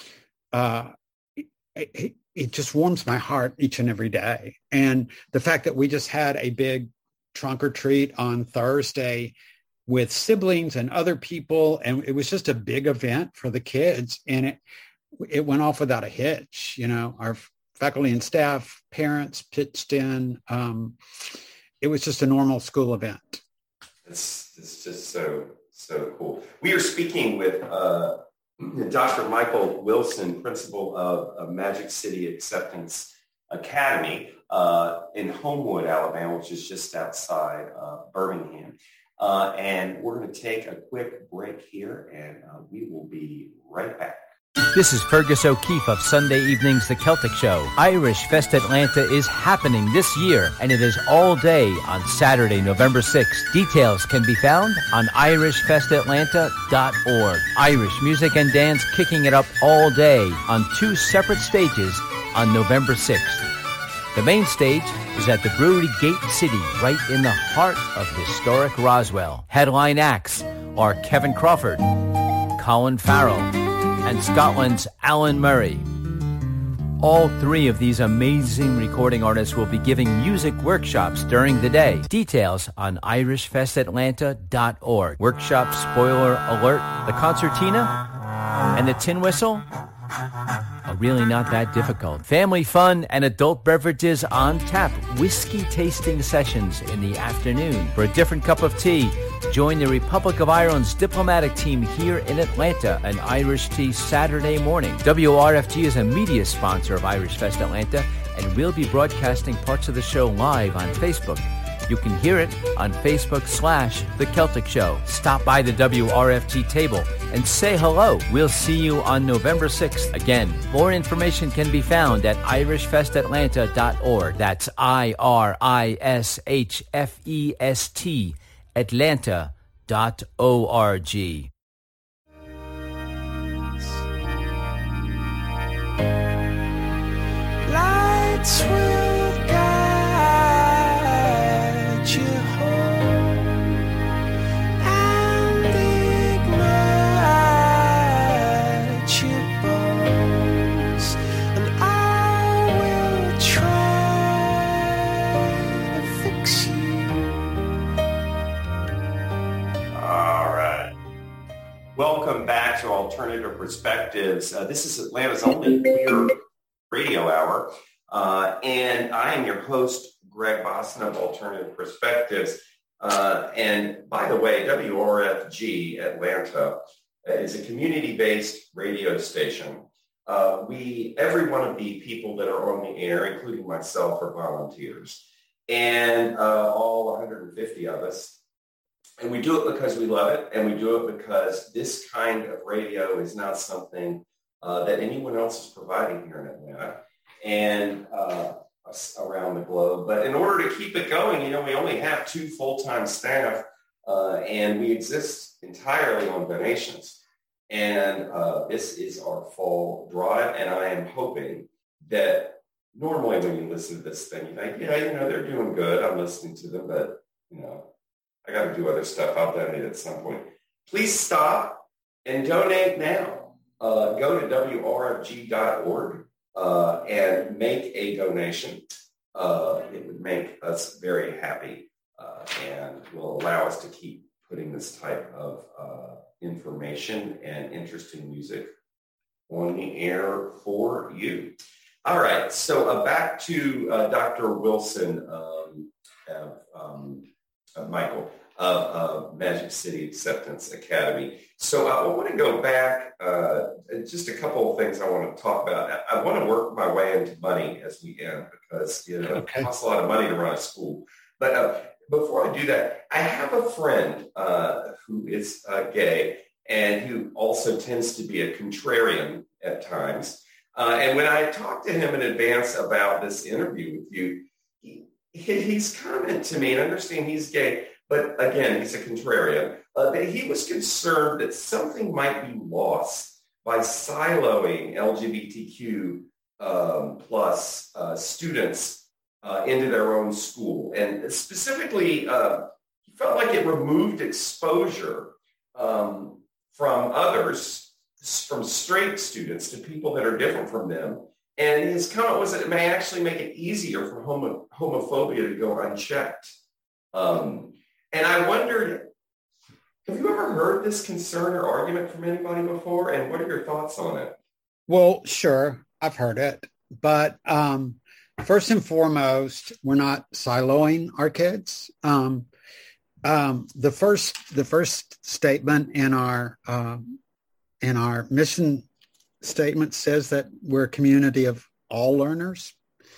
uh, it, it just warms my heart each and every day. And the fact that we just had a big trunk or treat on Thursday with siblings and other people, and it was just a big event for the kids, and it it went off without a hitch. You know, our faculty and staff, parents pitched in. Um, it was just a normal school event.
It's, it's just so, so cool. We are speaking with uh, Doctor Michael Wilson, principal of, of Magic City Acceptance Academy uh, in Homewood, Alabama, which is just outside uh, Birmingham. Uh, and we're going to take a quick break here, and uh, we will be right back.
This is Fergus O'Keefe of Sunday Evenings The Celtic Show. Irish Fest Atlanta is happening this year, and it is all day on Saturday, November sixth. Details can be found on irish fest atlanta dot org. Irish music and dance kicking it up all day on two separate stages on November sixth. The main stage is at the Brewery Gate City, right in the heart of historic Roswell. Headline acts are Kevin Crawford, Colin Farrell, and Scotland's Alan Murray. All three of these amazing recording artists will be giving music workshops during the day. Details on irish fest atlanta dot org. Workshop spoiler alert, the concertina and the tin whistle are really not that difficult. Family fun and adult beverages on tap. Whiskey tasting sessions in the afternoon. For a different cup of tea, join the Republic of Ireland's diplomatic team here in Atlanta, an Irish tea Saturday morning. W R F G is a media sponsor of Irish Fest Atlanta, and we'll be broadcasting parts of the show live on Facebook. You can hear it on Facebook slash The Celtic Show. Stop by the W R F G table and say hello. We'll see you on November sixth. Again, more information can be found at irish fest atlanta dot org. That's I R I S H F E S T atlanta dot org.
Lights will guide you home and ignite your bones, and I will try to fix you.
All right. Welcome back to Alternative Perspectives. Uh, this is Atlanta's only queer radio hour. Uh, and I am your host, Greg Boston of Alternative Perspectives. Uh, and by the way, W R F G Atlanta is a community-based radio station. Uh, we, every one of the people that are on the air, including myself, are volunteers. And uh, all one hundred fifty of us. And we do it because we love it. And we do it because this kind of radio is not something uh, that anyone else is providing here in Atlanta and uh, around the globe. But in order to keep it going, you know, we only have two full-time staff, uh, and we exist entirely on donations. And uh, this is our fall drive, and I am hoping that normally when you listen to this thing, you think, yeah, you know, they're doing good. I'm listening to them, but, you know, I got to do other stuff. I'll donate at some point. Please stop and donate now. Uh, go to W R F G dot org uh, and make a donation. Uh, it would make us very happy uh, and will allow us to keep putting this type of uh, information and interesting music on the air for you. All right, so uh, back to uh, Doctor Wilson, um, uh, um, uh, Michael, of uh, Magic City Acceptance Academy. So uh, I want to go back, uh, just a couple of things I want to talk about. I, I want to work my way into money as we end because, you know, okay. It costs a lot of money to run a school. But uh, before I do that, I have a friend uh, who is uh, gay and who also tends to be a contrarian at times. Uh, and when I talked to him in advance about this interview with you, he, he's commented to me, and I understand he's gay, but again, he's a contrarian, uh, that he was concerned that something might be lost by siloing L G B T Q um, plus uh, students uh, into their own school. And specifically, uh, he felt like it removed exposure um, from others, from straight students to people that are different from them. And his comment was that it may actually make it easier for homo- homophobia to go unchecked. Um, and I wondered, have you ever heard this concern or argument from anybody before? And what are your thoughts on it?
Well, sure, I've heard it. But um, first and foremost, we're not siloing our kids. Um, um, the first, the first statement in our um, in our mission statement says that we're a community of all learners.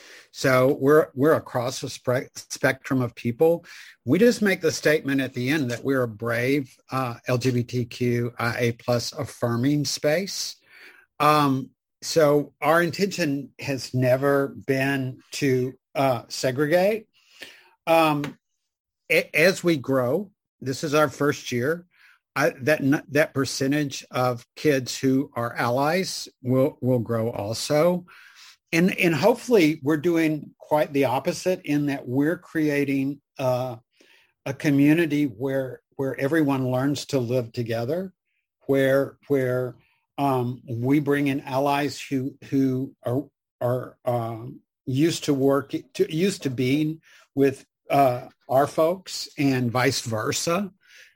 So we're we're across a spe- spectrum of people. We just make the statement at the end that we're a brave uh, L G B T Q I A plus affirming space. Um, so our intention has never been to uh, segregate. Um, a- as we grow, this is our first year. I, that that percentage of kids who are allies will will grow also, and and hopefully we're doing quite the opposite in that we're creating uh, a community where where everyone learns to live together, where where um, we bring in allies who who are are um, used to work to used to being with uh, our folks and vice versa.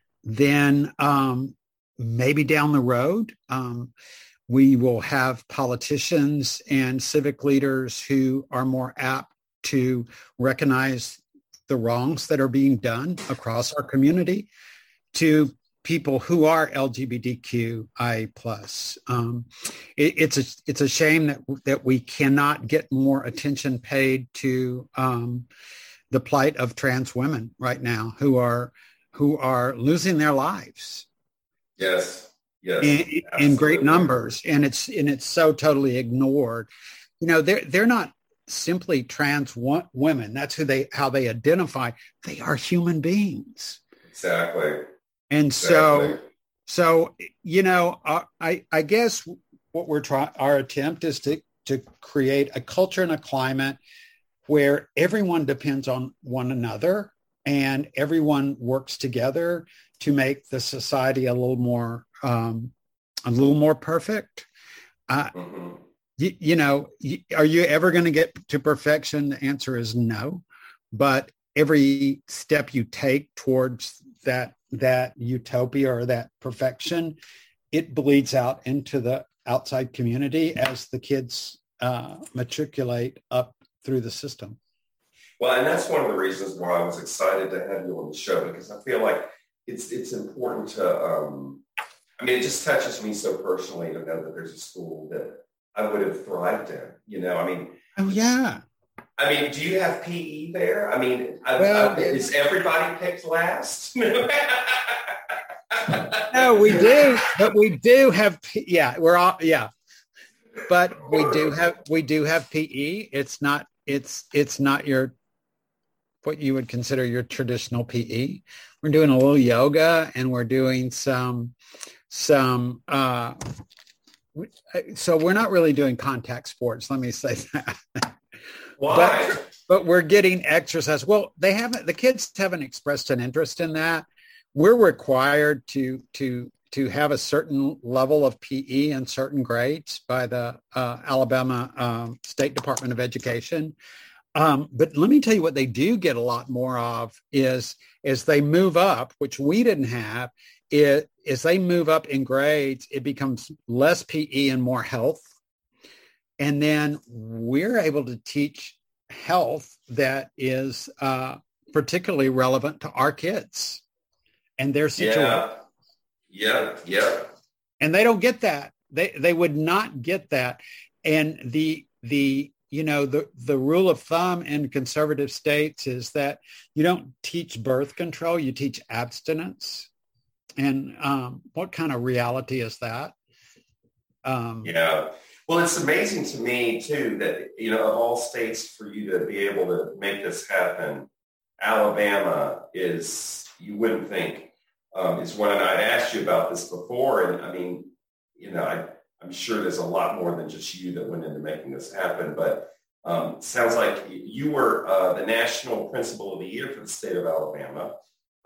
Then um, maybe down the road, um, we will have politicians and civic leaders who are more apt to recognize the wrongs that are being done across our community to people who are L G B T Q I A plus. Um, it, it's a it's a shame that that we cannot get more attention paid to um, the plight of trans women right now who are who are losing their lives.
Yes, yes,
in, in great numbers, and it's and it's so totally ignored. You know, they're they're not simply trans wo- women. That's who they how they identify. They are human beings.
Exactly.
And
exactly.
so, so you know, uh, I I guess what we're trying our attempt is to to create a culture and a climate where everyone depends on one another. And everyone works together to make the society a little more, um, a little more perfect. Uh, mm-hmm. you, you know, are you ever going to get to perfection? The answer is no. But every step you take towards that that utopia or that perfection, it bleeds out into the outside community as the kids uh, matriculate up through the system.
Well, and that's one of the reasons why I was excited to have you on the show, because I feel like it's it's important to, um, I mean, it just touches me so personally to know that there's a school that I would have thrived in, you know, I mean.
Oh, yeah.
I mean, do you have P E there? I mean,
well,
I, I, is everybody picked last?
No, we do, but we do have, yeah, we're all, yeah. But we do have, we do have P E. It's not, it's, it's not your, what you would consider your traditional P E. We're doing a little yoga and we're doing some, some, uh, so we're not really doing contact sports. Let me say that.
Why?
But, but we're getting exercise. Well, they haven't, the kids haven't expressed an interest in that. We're required to, to, to have a certain level of P E in certain grades by the uh, Alabama um, State Department of Education. Um, but let me tell you what they do get a lot more of is as they move up, which we didn't have, it, as they move up in grades, it becomes less P E and more health. And then we're able to teach health that is uh, particularly relevant to our kids and their situation.
Yeah, yeah, yeah.
And they don't get that. They they would not get that. And the the you know the the rule of thumb in conservative states is that you don't teach birth control, you teach abstinence. And um, what kind of reality is that? Um,
yeah. Well, it's amazing to me, too, that, you know, of all states for you to be able to make this happen, Alabama is, you wouldn't think, um, is one. And I'd asked you about this before. And I mean, you know, I, I'm sure there's a lot more than just you that went into making this happen. But um, it sounds like you were uh, the National Principal of the Year for the state of Alabama.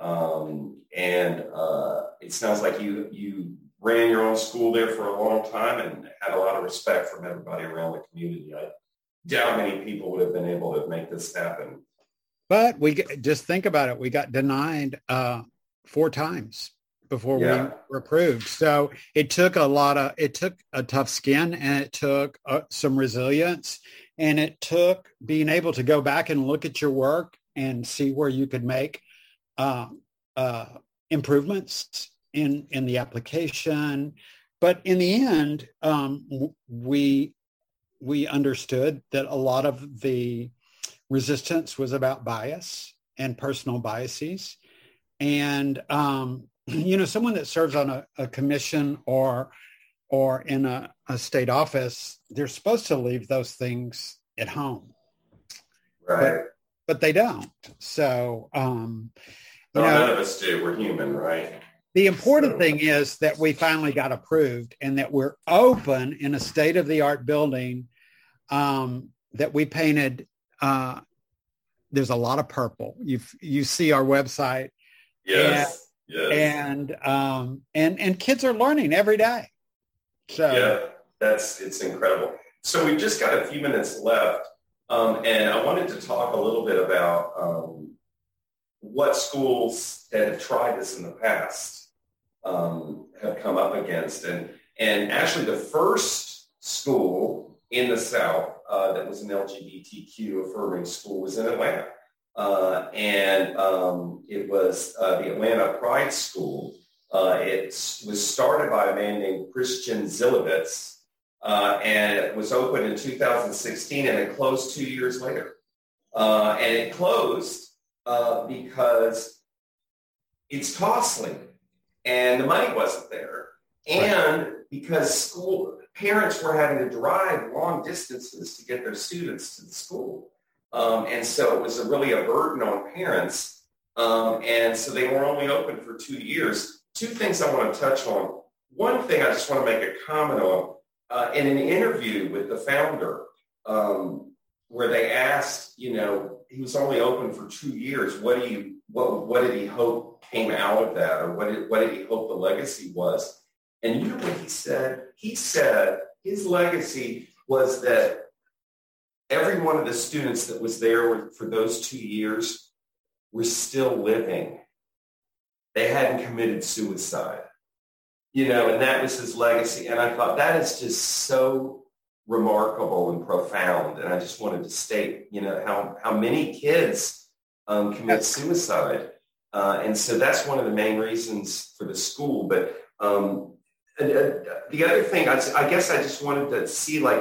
Um, and uh, it sounds like you you ran your own school there for a long time and had a lot of respect from everybody around the community. I doubt many people would have been able to make this happen.
But we just think about it. We got denied uh, four times before yeah. we were approved. So it took a lot of, it took a tough skin, and it took uh, some resilience, and it took being able to go back and look at your work and see where you could make uh, uh, improvements in, in the application. But in the end, um, we, we understood that a lot of the resistance was about bias and personal biases. And, um, you know, someone that serves on a, a commission or, or in a, a state office, they're supposed to leave those things at home.
Right.
But, but they don't. So, um, you
no,
know,
none of us do. We're human, right?
The important
So.
thing is that we finally got approved and that we're open in a state-of-the-art building um, that we painted. Uh, there's a lot of purple. You you see our website.
Yes.
And,
yes.
And um, and and kids are learning every day. So
yeah, that's it's incredible. So we've just got a few minutes left, um, and I wanted to talk a little bit about um, what schools that have tried this in the past um, have come up against, and and actually the first school in the South uh, that was an L G B T Q affirming school was in Atlanta, uh, and um, it was uh, the Atlanta Pride School. Uh, it was started by a man named Christian Zilowitz, uh, and it was opened in two thousand sixteen, and it closed two years later. Uh, and it closed uh, because it's costly, and the money wasn't there, and because school parents were having to drive long distances to get their students to the school, um, and so it was a, really a burden on parents, um, and so they were only open for two years. Two things I want to touch on. One thing I just want to make a comment on. Uh, in an interview with the founder, um, where they asked, you know, he was only open for two years. What do you, what, what did he hope came out of that, or what did, what did he hope the legacy was? And you know what he said? He said his legacy was that every one of the students that was there for those two years were still living. They hadn't committed suicide, you know, and that was his legacy. And I thought that is just so remarkable and profound. And I just wanted to state, you know, how, how many kids um, commit suicide. Uh, and so that's one of the main reasons for the school. But um, and, uh, the other thing, I, I guess I just wanted to see, like,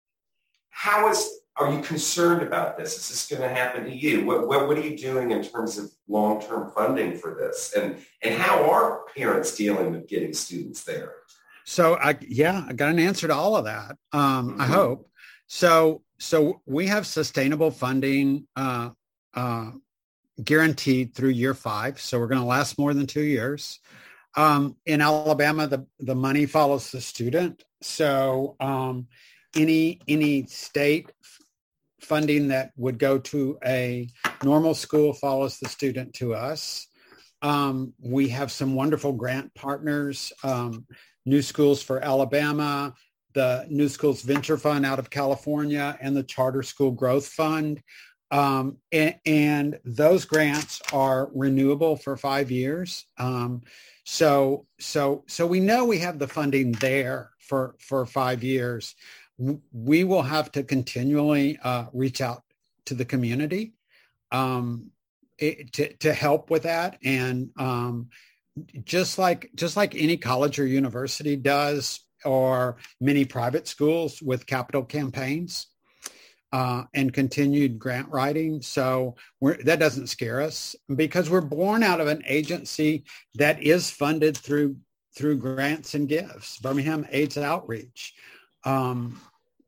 how is, are you concerned about this? Is this going to happen to you? What, what, what are you doing in terms of long-term funding for this? And, and how are parents dealing with getting students there?
So, I yeah, I got an answer to all of that, um,
Mm-hmm.
I hope. So, so we have sustainable funding uh, uh, guaranteed through year five. So we're going to last more than two years. Um, in Alabama, the, the money follows the student. So um, any any state funding that would go to a normal school follows the student to us. Um, we have some wonderful grant partners, um, New Schools for Alabama, the New Schools Venture Fund out of California, and the Charter School Growth Fund. Um, and, and those grants are renewable for five years. Um, so, so, so we know we have the funding there for, for five years. We will have to continually uh, reach out to the community um, it, to, to help with that. And um, just like, just like any college or university does, or many private schools with capital campaigns, Uh, and continued grant writing. So we're, that doesn't scare us because we're born out of an agency that is funded through through grants and gifts, Birmingham AIDS Outreach. Um,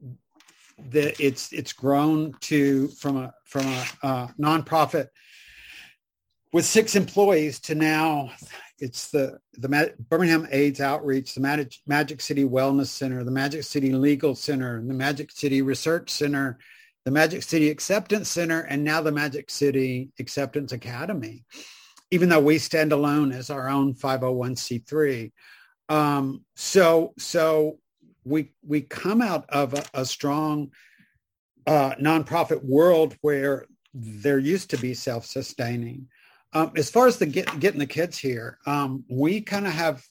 the, it's it's grown to from a from a uh, nonprofit with six employees to now it's the the Ma- Birmingham AIDS Outreach, the Magic, Magic City Wellness Center, the Magic City Legal Center, the Magic City Research Center, the Magic City Acceptance Center, and now the Magic City Acceptance Academy, even though we stand alone as our own five oh one c three. Um, so so we we come out of a, a strong uh, nonprofit world where there used to be self-sustaining. Um, as far as the get, getting the kids here, um, we kind of have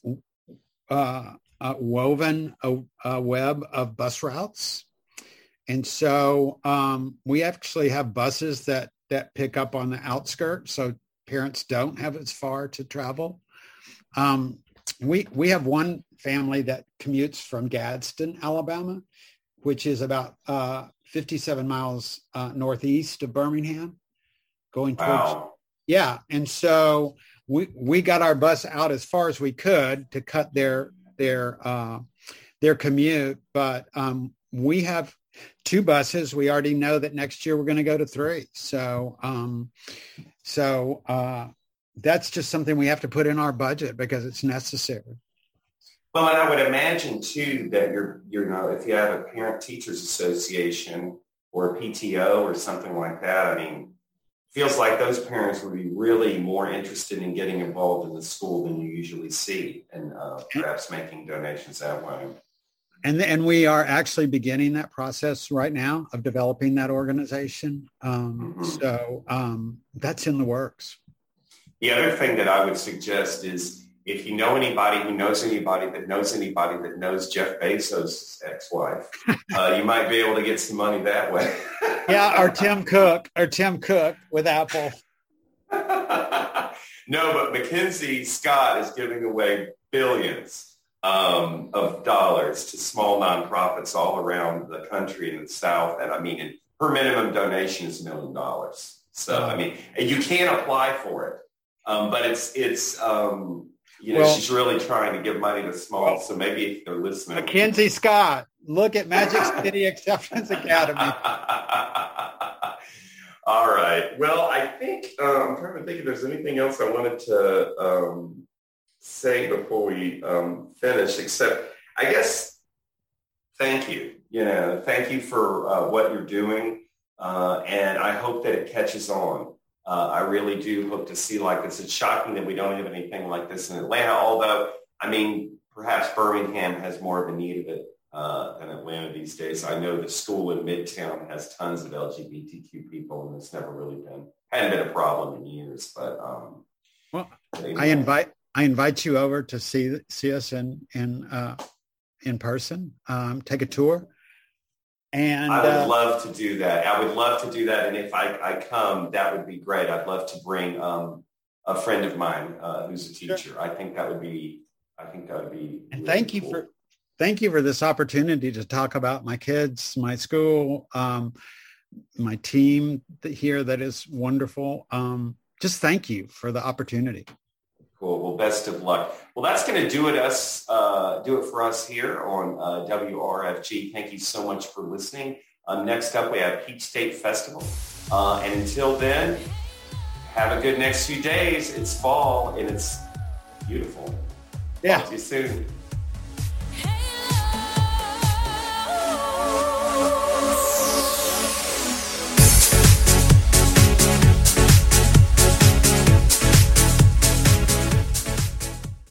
uh, uh, woven a, a web of bus routes. And so um, we actually have buses that, that pick up on the outskirts, so parents don't have as far to travel. Um, we, we have one family that commutes from Gadsden, Alabama, which is about uh, fifty-seven miles uh, northeast of Birmingham, going towards...
Wow.
Yeah, and so we we got our bus out as far as we could to cut their their uh, their commute. But um, we have two buses. We already know that next year we're going to go to three. So um, so uh, that's just something we have to put in our budget because it's necessary.
Well, and I would imagine too that you're you know if you have a Parent Teachers Association or a P T O or something like that, I mean. Feels like those parents would be really more interested in getting involved in the school than you usually see, and uh, perhaps making donations that way.
And and we are actually beginning that process right now of developing that organization. Um, mm-hmm. So um, that's in the works.
The other thing that I would suggest is if you know anybody who knows anybody that knows anybody that knows Jeff Bezos' ex-wife, uh, you might be able to get some money that way.
Yeah, or Tim Cook, or Tim Cook with Apple.
No, but Mackenzie Scott is giving away billions um, of dollars to small nonprofits all around the country in the South. And I mean, her minimum donation is a million dollars. So, I mean, you can apply for it. Um, but it's, it's um, you know, well, she's really trying to give money to small. Well, so maybe if they're listening.
Mackenzie Scott, look at Magic City Acceptance Academy.
All right. Well, I think, uh, I'm trying to think if there's anything else I wanted to um, say before we um, finish, except I guess thank you. You know, thank you for uh, what you're doing. Uh, and I hope that it catches on. Uh, I really do hope to see like this. It's shocking that we don't have anything like this in Atlanta, although, I mean, perhaps Birmingham has more of a need of it uh, than Atlanta these days. I know the school in Midtown has tons of L G B T Q people, and it's never really been, hadn't been a problem in years. But um,
well,
anyway.
I invite I invite you over to see see us in in uh, in person. Um, take a tour. And
I would
uh,
love to do that. I would love to do that. And if I, I come, that would be great. I'd love to bring um, a friend of mine uh, who's a teacher. Sure. I think that would be, I think that would be.
And
really
thank you
cool.
for, thank you for this opportunity to talk about my kids, my school, um, my team here that is wonderful. Um, just thank you for the opportunity.
Cool. Well, best of luck. Well, that's going to do it us uh, do it for us here on uh, W R F G. Thank you so much for listening. Um, next up, we have Peach State Festival. Uh, and until then, have a good next few days. It's fall and it's beautiful.
Yeah.
Talk to you soon.